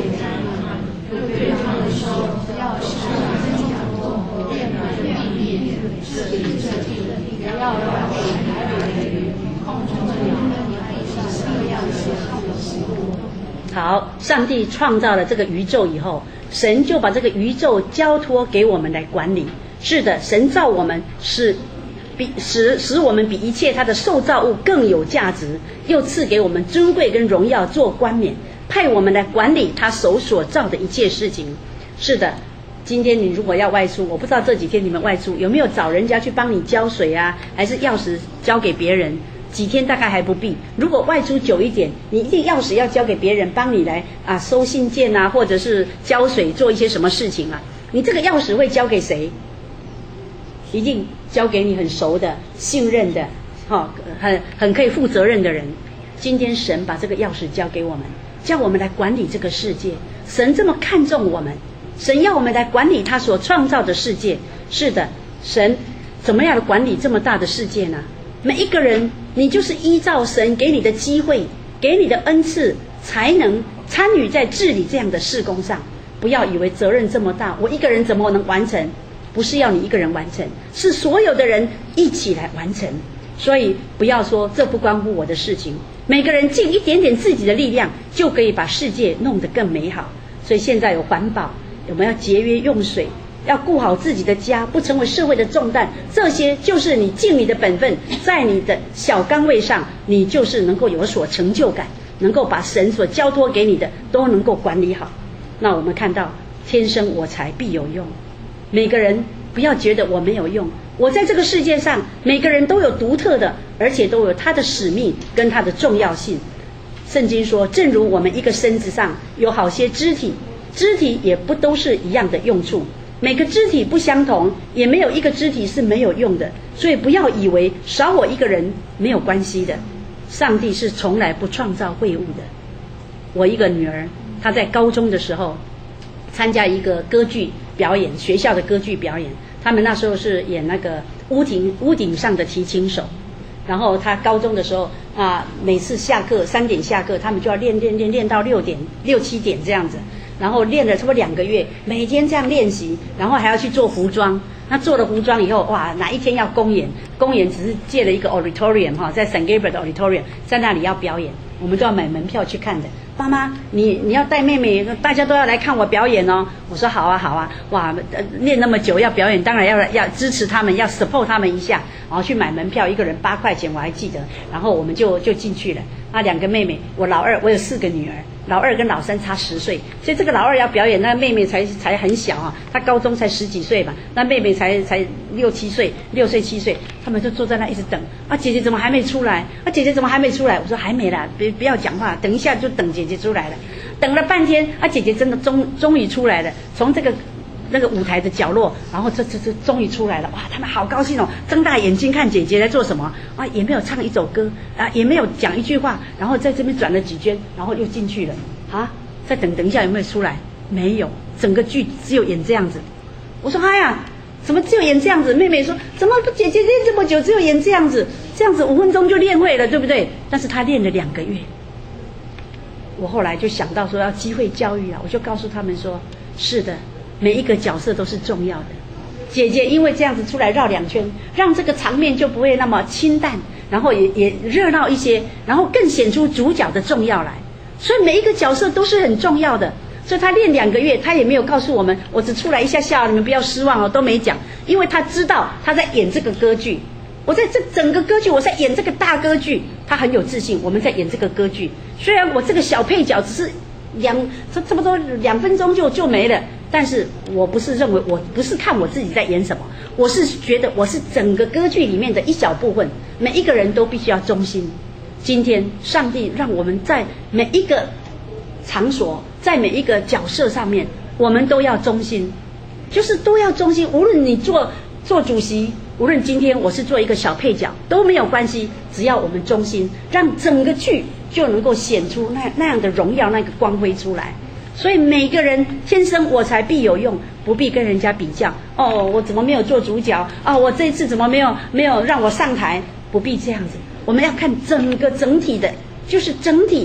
好，上帝创造了这个宇宙以后，神就把这个宇宙交托给我们来管理。是的，神造我们使我们比一切他的受造物更有价值，又赐给我们尊贵跟荣耀做冠冕，派我们来管理他手所造的一切事情。是的，今天你如果要外出，我不知道这几天你们外出有没有找人家去帮你浇水啊，还是钥匙交给别人？几天大概还不必。如果外出久一点，你一定钥匙要交给别人帮你来收信件啊，或者是浇水做一些什么事情啊。你这个钥匙会交给谁？一定交给你很熟的、信任的、很可以负责任的人。今天神把这个钥匙交给我们，叫我们来管理这个世界。神这么看重我们，神要我们来管理他所创造的世界。是的，神怎么样的管理这么大的世界呢？每一个人，你就是依照神给你的机会、给你的恩赐，才能参与在治理这样的事工上。不要以为责任这么大，我一个人怎么能完成？不是要你一个人完成，是所有的人一起来完成。所以不要说这不关乎我的事情，每个人尽一点点自己的力量，就可以把世界弄得更美好。所以现在有环保，我们要节约用水，要顾好自己的家，不成为社会的重担。这些就是你尽你的本分，在你的小岗位上，你就是能够有所成就感，能够把神所交托给你的都能够管理好。那我们看到天生我材必有用，每个人不要觉得我没有用，我在这个世界上每个人都有独特的，而且都有他的使命跟他的重要性。圣经说，正如我们一个身子上有好些肢体，肢体也不都是一样的用处，每个肢体不相同，也没有一个肢体是没有用的。所以不要以为少我一个人没有关系的，上帝是从来不创造废物的。我一个女儿，她在高中的时候参加一个歌剧表演，学校的歌剧表演，他们那时候是演那个屋顶上的提琴手。然后他高中的时候每次下课3点下课，他们就要练到6点6、7点这样子，然后练了差不多2个月，每天这样练习，然后还要去做服装。那做了服装以后，哇，哪一天要公演只是借了一个 auditorium 在 St. Gabriel 的 auditorium， 在那里要表演，我们都要买门票去看的。妈妈，你要带妹妹，大家都要来看我表演哦。我说好啊好啊，哇，练那么久要表演，当然要支持他们，要 support 他们一下，然后去买门票，一个人8块钱，我还记得。然后我们就进去了。2个妹妹，我老二，我有4个女儿，老二跟老三差10岁，所以这个老二要表演，那妹妹才很小她高中才10几岁嘛，那妹妹才6、7岁，6岁7岁，他们就坐在那一直等姐姐怎么还没出来？姐姐怎么还没出来？我说还没啦，不要讲话，等一下就等姐姐出来了。等了半天姐姐真的终于出来了，从那个舞台的角落，然后这终于出来了，哇，他们好高兴哦，睁大眼睛看姐姐在做什么也没有唱一首歌也没有讲一句话，然后在这边转了几圈，然后又进去了再等一下有没有出来？没有，整个剧只有演这样子。我说呀，怎么只有演这样子？妹妹说怎么姐姐练这么久只有演这样子5分钟就练会了，对不对？但是她练了2个月。我后来就想到说要机会教育我就告诉他们说，是的，每一个角色都是重要的。姐姐因为这样子出来绕2圈，让这个场面就不会那么清淡，然后也热闹一些，然后更显出主角的重要来。所以每一个角色都是很重要的。所以他练2个月，他也没有告诉我们我只出来一下下，你们不要失望都没讲，因为他知道他在演这个歌剧，我在这整个歌剧我在演这个大歌剧，他很有自信，我们在演这个歌剧。虽然我这个小配角只是差不多2分钟就没了，但是我不是认为，我不是看我自己在演什么，我是觉得我是整个歌剧里面的一小部分，每一个人都必须要忠心。今天上帝让我们在每一个场所，在每一个角色上面，我们都要忠心，就是都要忠心。无论你做主席，无论今天我是做一个小配角都没有关系，只要我们忠心，让整个剧就能够显出那样的荣耀，那个光辉出来。所以每个人天生我材必有用，不必跟人家比较我怎么没有做主角我这一次怎么没有让我上台，不必这样子。我们要看整体的，就是整体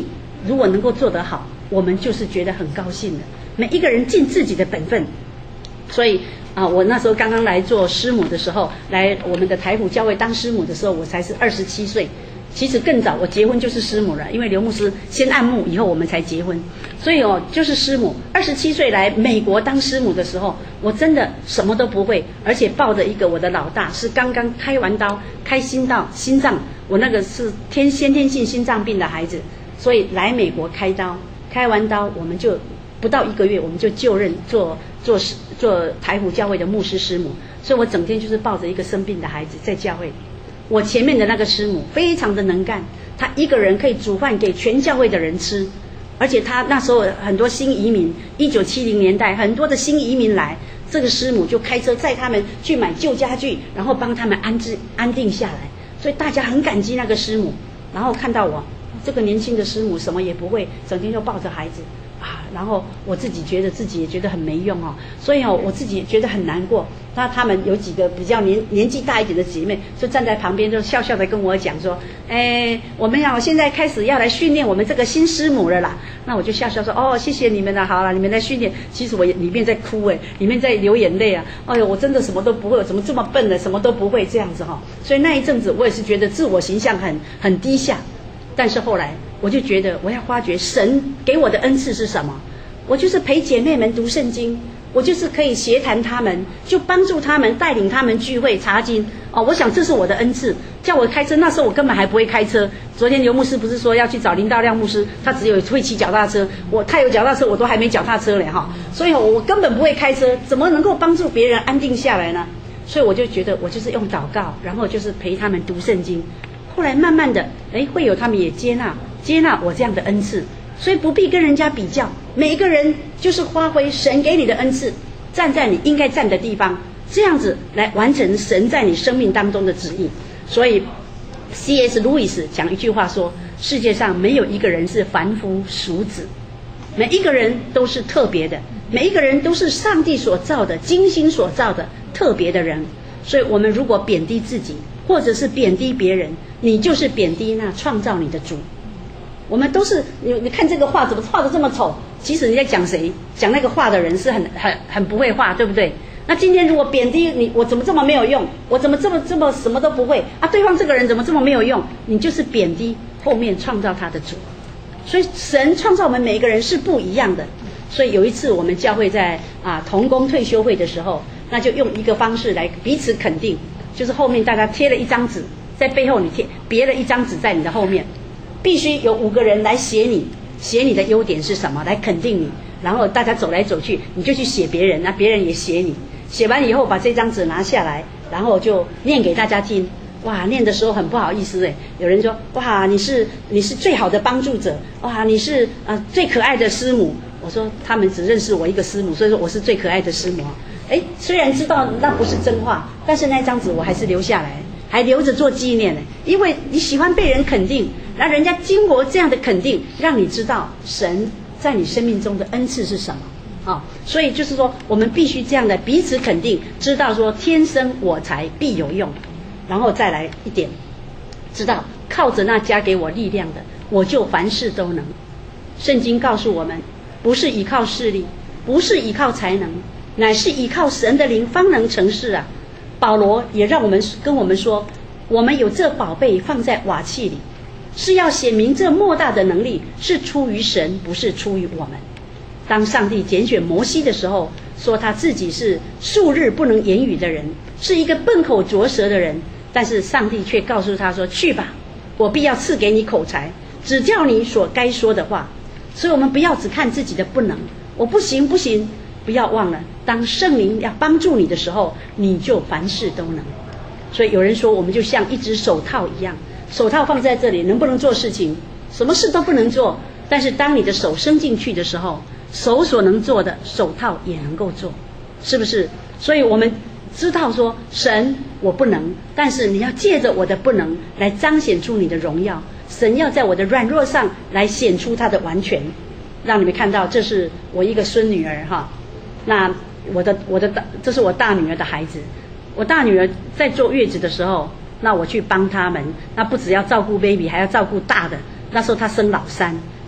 如果能够做得好，我们就是觉得很高兴的。每一个人尽自己的本分，所以我那时候刚刚来做师母的时候，来我们的台府教会当师母的时候，我才是27岁。其实更早，我结婚就是师母了，因为刘牧师先按牧，以后我们才结婚，所以就是师母。27岁来美国当师母的时候，我真的什么都不会，而且抱着一个我的老大是刚刚开完刀，开心脏，我那个是先天性心脏病的孩子，所以来美国开刀，开完刀我们就不到1个月，我们就就任做台府教会的牧师师母，所以我整天就是抱着一个生病的孩子在教会。我前面的那个师母非常的能干，她一个人可以煮饭给全教会的人吃，而且她那时候很多新移民，1970年代很多的新移民来，这个师母就开车载他们去买旧家具，然后帮他们安定下来，所以大家很感激那个师母。然后看到我这个年轻的师母什么也不会，整天就抱着孩子然后我自己觉得自己也觉得很没用所以我自己也觉得很难过。那他们有几个比较年纪大一点的姐妹就站在旁边，就笑笑的跟我讲说，我们现在开始要来训练我们这个新师母了啦。那我就笑笑说，谢谢你们了，好了，你们来训练。其实我里面在哭里面在流眼泪哎呦，我真的什么都不会，怎么这么笨呢？什么都不会这样子所以那一阵子我也是觉得自我形象很低下。但是后来我就觉得我要发掘神给我的恩赐是什么。我就是陪姐妹们读圣经，我就是可以协谈他们，就帮助他们，带领他们聚会查经我想这是我的恩赐。叫我开车，那时候我根本还不会开车。昨天刘牧师不是说要去找林道亮牧师，他只有会骑脚踏车，他有脚踏车，我都还没脚踏车嘞所以我根本不会开车，怎么能够帮助别人安定下来呢？所以我就觉得我就是用祷告，然后就是陪他们读圣经。后来慢慢的会有他们也接纳我这样的恩赐，所以不必跟人家比较，每一个人就是发挥神给你的恩赐，站在你应该站的地方，这样子来完成神在你生命当中的旨意。所以 C.S. 路易斯讲一句话说，世界上没有一个人是凡夫俗子，每一个人都是特别的，每一个人都是上帝所造的，精心所造的特别的人。所以我们如果贬低自己，或者是贬低别人，你就是贬低那创造你的主。我们都是你看这个画怎么画得这么丑，其实你在讲谁？讲那个画的人是很不会画，对不对？那今天如果贬低你，我怎么这么没有用？我怎么这么什么都不会对方这个人怎么这么没有用？你就是贬低后面创造他的主。所以神创造我们每一个人是不一样的。所以有一次我们教会在同工退休会的时候，那就用一个方式来彼此肯定，就是后面大家贴了一张纸，在背后你别了一张纸在你的后面，必须有5个人来写你的优点是什么，来肯定你。然后大家走来走去，你就去写别人，那别人也写你。写完以后把这张纸拿下来，然后就念给大家听。哇，念的时候很不好意思有人说，哇，你是最好的帮助者，哇，你是最可爱的师母。我说他们只认识我一个师母，所以说我是最可爱的师母虽然知道那不是真话，但是那张纸我还是留下来，还留着做纪念因为你喜欢被人肯定，让人家经过这样的肯定，让你知道神在你生命中的恩赐是什么所以就是说我们必须这样的彼此肯定，知道说天生我材必有用。然后再来一点，知道靠着那加给我力量的，我就凡事都能。圣经告诉我们，不是依靠势力，不是依靠才能，乃是依靠神的灵方能成事保罗也跟我们说，我们有这宝贝放在瓦器里，是要显明这莫大的能力是出于神，不是出于我们。当上帝拣选摩西的时候，说他自己是数日不能言语的人，是一个笨口拙舌的人，但是上帝却告诉他说，去吧，我必要赐给你口才，指教你所该说的话。所以我们不要只看自己的不能，我不行，不要忘了，当圣灵要帮助你的时候，你就凡事都能。所以有人说我们就像一只手套一样，手套放在这里能不能做事情？什么事都不能做，但是当你的手伸进去的时候，手所能做的手套也能够做，是不是？所以我们知道说，神我不能，但是你要借着我的不能来彰显出你的荣耀，神要在我的软弱上来显出他的完全，让你们看到这是我一个孙女儿那这是我大女儿的孩子。我大女儿在坐月子的时候，那我去帮他们，那不只要照顾 baby， 还要照顾大的。那时候她生老三，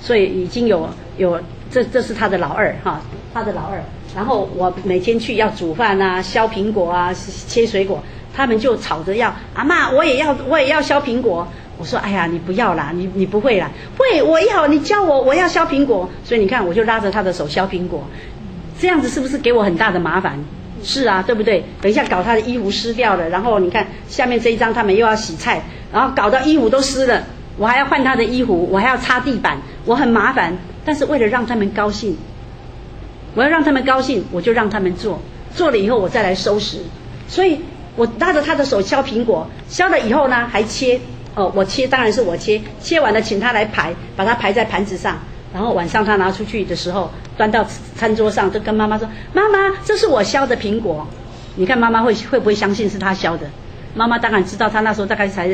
所以已经有这是他的老二哈，他的老二。然后我每天去要煮饭啊、削苹果啊、切水果，他们就吵着要阿嬷我也要削苹果。我说哎呀你不要啦，你不会啦，会我要你教我要削苹果。所以你看我就拉着他的手削苹果，这样子是不是给我很大的麻烦？是啊，对不对？等一下搞他的衣服湿掉了，然后你看下面这一张他们又要洗菜，然后搞到衣服都湿了，我还要换他的衣服，我还要擦地板，我很麻烦。但是为了让他们高兴，我要让他们高兴，我就让他们做了以后我再来收拾。所以我拉着他的手削苹果，削了以后呢还切我切当然是我切完了请他来排，把它排在盘子上。然后晚上他拿出去的时候，端到餐桌上，就跟妈妈说：“妈妈，这是我削的苹果。”你看妈妈会不会相信是他削的？妈妈当然知道，他那时候大概才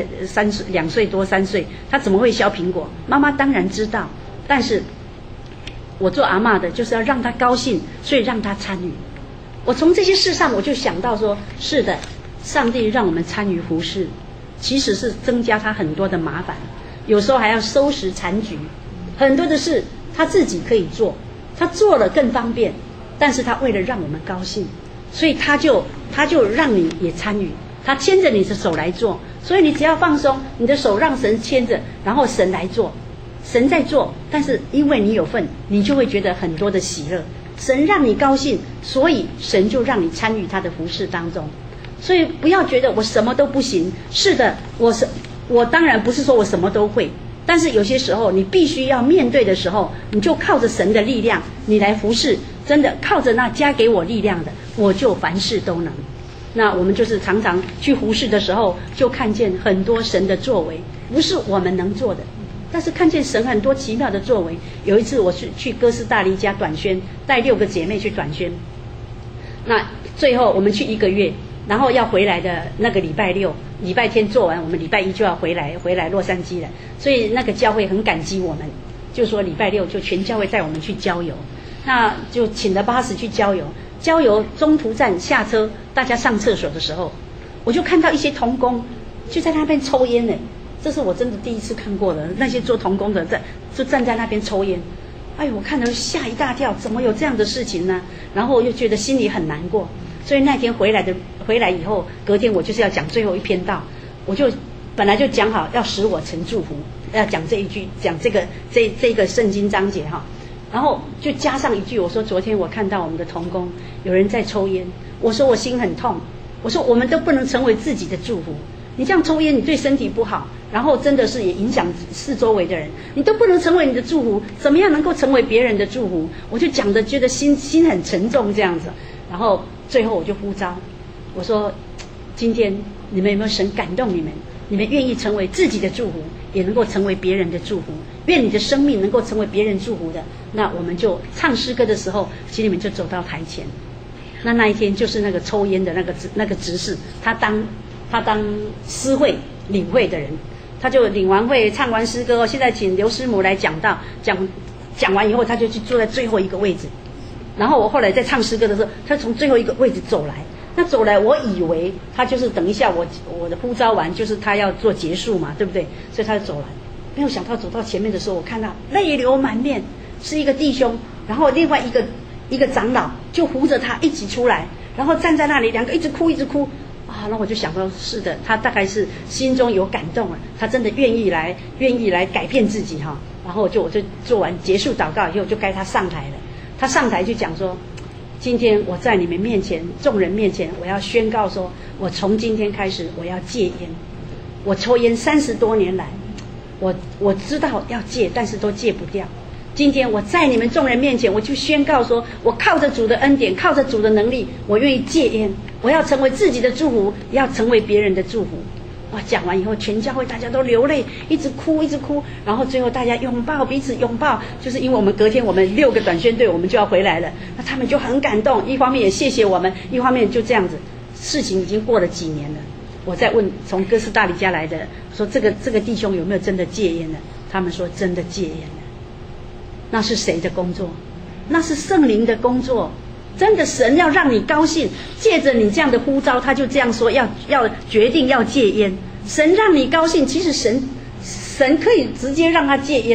2岁多3岁，他怎么会削苹果？妈妈当然知道，但是我做阿嬷的就是要让他高兴，所以让他参与。我从这些事上我就想到说，是的，上帝让我们参与服事，其实是增加他很多的麻烦，有时候还要收拾残局。很多的事他自己可以做，他做了更方便，但是他为了让我们高兴，所以他就让你也参与，他牵着你的手来做。所以你只要放松，你的手让神牵着，然后神来做，神在做，但是因为你有份，你就会觉得很多的喜乐。神让你高兴，所以神就让你参与他的服事当中。所以不要觉得我什么都不行，是的，我当然不是说我什么都会，但是有些时候你必须要面对的时候，你就靠着神的力量你来服事，真的靠着那加给我力量的，我就凡事都能。那我们就是常常去服事的时候，就看见很多神的作为，不是我们能做的，但是看见神很多奇妙的作为。有一次我是去哥斯达黎加短宣，带6个姐妹去短宣，那最后我们去1个月，然后要回来的那个礼拜6、礼拜天做完，我们礼拜1就要回来洛杉矶了。所以那个教会很感激我们，就说礼拜6就全教会带我们去郊游，那就请了巴士去郊游。郊游中途站下车，大家上厕所的时候，我就看到一些童工就在那边抽烟呢。这是我真的第一次看过的，那些做童工的就站在那边抽烟。哎呦，我看了吓一大跳，怎么有这样的事情呢？然后又觉得心里很难过。所以那天回来以后，隔天我就是要讲最后一篇道，我就本来就讲好要使我成祝福，要讲这一句，讲这个圣经章节哈。然后就加上一句，我说昨天我看到我们的同工有人在抽烟，我说我心很痛，我说我们都不能成为自己的祝福，你这样抽烟你对身体不好，然后真的是也影响四周围的人，你都不能成为你的祝福，怎么样能够成为别人的祝福？我就讲的觉得心很沉重这样子。然后最后我就呼召，我说今天你们有没有神感动你们？你们愿意成为自己的祝福，也能够成为别人的祝福，愿你的生命能够成为别人祝福的。那我们就唱诗歌的时候，请你们就走到台前。那一天就是那个抽烟的那个执事，他当诗会领会的人，他就领完会唱完诗歌，现在请刘师母来讲道，讲完以后他就去坐在最后一个位置。然后我后来在唱诗歌的时候，他从最后一个位置走来，那走来我以为他就是等一下我的呼召完就是他要做结束嘛，对不对？所以他就走来，没有想到走到前面的时候，我看到泪流满面，是一个弟兄，然后另外一个长老就扶着他一起出来，然后站在那里，两个一直哭啊。那我就想到是的，他大概是心中有感动了，他真的愿意来改变自己哈。然后我就做完结束祷告以后，就该他上台了。他上台就讲说，今天我在你们面前众人面前，我要宣告说，我从今天开始我要戒烟。我抽烟30多年来，我知道要戒，但是都戒不掉。今天我在你们众人面前，我就宣告说，我靠着主的恩典，靠着主的能力，我愿意戒烟，我要成为自己的祝福，也要成为别人的祝福。哇！讲完以后，全教会大家都流泪，一直哭，然后最后大家拥抱，彼此拥抱，就是因为我们隔天我们6个短宣队我们就要回来了，那他们就很感动，一方面也谢谢我们，一方面就这样子。事情已经过了几年了，我在问从哥斯达黎加来的，说这个弟兄有没有真的戒烟了？他们说真的戒烟了。那是谁的工作？那是圣灵的工作。真的神要让你高兴，借着你这样的呼召，他就这样说，要决定要戒烟。神让你高兴，其实神可以直接让他戒烟的，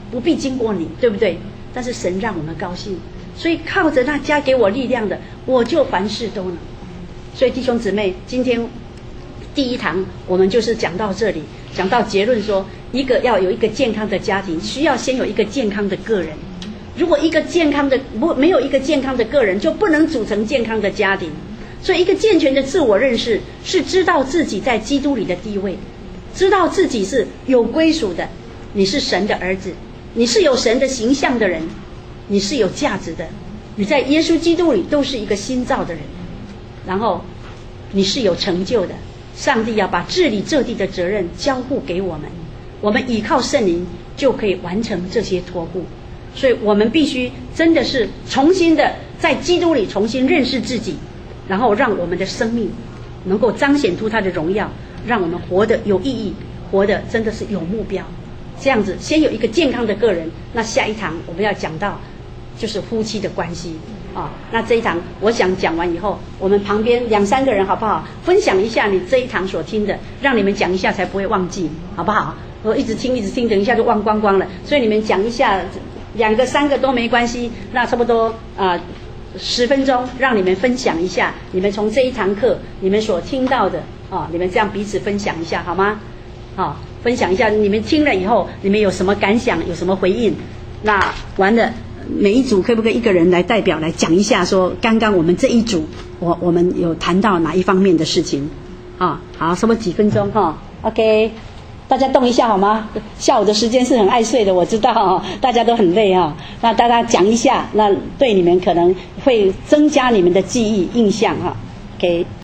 不必经过你，对不对？但是神让我们高兴，所以靠着那加给我力量的，我就凡事都能。所以弟兄姊妹，今天第一堂我们就是讲到这里，讲到结论说，要有一个健康的家庭，需要先有一个健康的个人。如果一个没有一个健康的个人，就不能组成健康的家庭。所以一个健全的自我认识，是知道自己在基督里的地位，知道自己是有归属的，你是神的儿子，你是有神的形象的人，你是有价值的，你在耶稣基督里都是一个新造的人，然后你是有成就的。上帝要把治理这地的责任交付给我们，我们依靠圣灵就可以完成这些托付。所以我们必须真的是重新的在基督里重新认识自己，然后让我们的生命能够彰显出他的荣耀，让我们活得有意义，活得真的是有目标。这样子先有一个健康的个人，那下一堂我们要讲到就是夫妻的关系啊。那这一堂我想讲完以后，我们旁边2、3个人好不好分享一下你这一堂所听的，让你们讲一下才不会忘记，好不好？我一直听，等一下就忘光光了。所以你们讲一下，2个3个都没关系，那差不多10分钟，让你们分享一下你们从这一堂课你们所听到的你们这样彼此分享一下好吗？分享一下你们听了以后你们有什么感想，有什么回应。那完了，每一组可不可以一个人来代表来讲一下，说刚刚我们这一组我们有谈到哪一方面的事情好，差不多几分钟OK， 大家动一下好吗？下午的时间是很爱睡的，我知道大家都很累那大家讲一下，那对你们可能会增加你们的记忆印象OK。